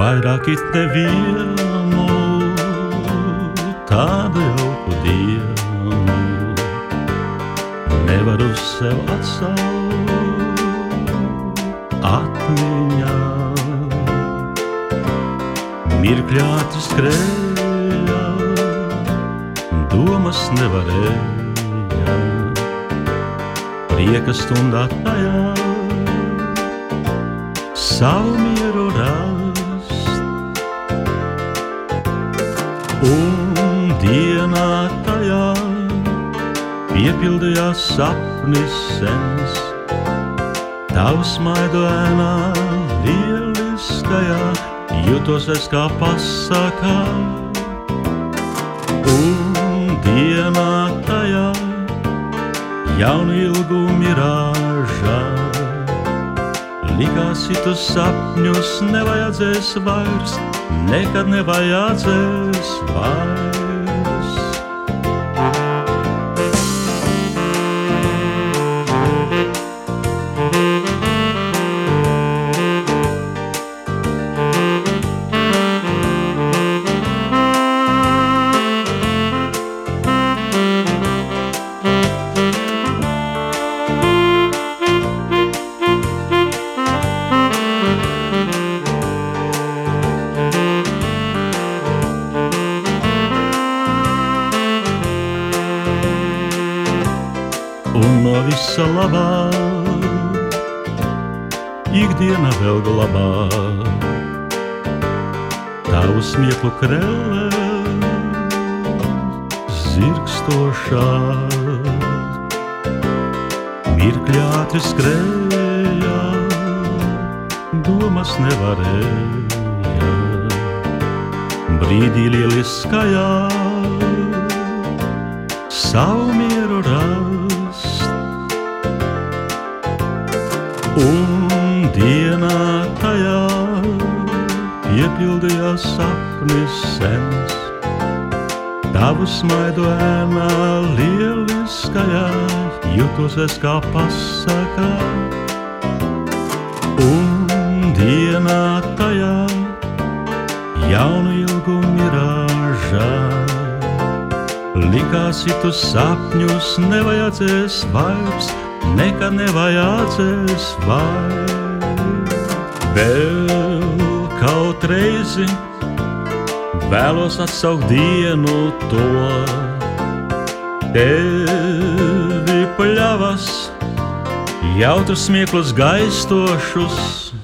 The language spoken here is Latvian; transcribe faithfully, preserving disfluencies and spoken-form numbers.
vairāk it nevienu tādu jauku dienu nevaru sev atsaut atmiņā. Mirkļāti skrēja, domas nevarēja, prieka stundā tajā savu mieru rast. Un dienā tajā piepildījās sapnis sens, tavu smaidu ēnā lieliskajā jutos es kā pasakā. Un dienā tajā jaunu ilgu mirāžā likās, citu sapņus nevajadzēs vairs, nekad nevajadzēs vairs. Un no visa labā ikdiena vēl glabā tavu smieklu krellē zirgstošā. Mirkļāti skrēja, domas nevarēja, brīdī lieliskajā savu mieru rast. Un dienā tajā piepildījās sapnis sens, tavu smaidu ēnā lieliskajā jutos es kā pasakā. Un dienā tajā jaunu ilgu mirāžā likās, citu sapņus nevajadzēs vairs, nekad nevajadzēs vairs. Vēl kaut reizi vēlos atsaukt dienu to, tevi pļavas, jautrus smieklus gaistošus,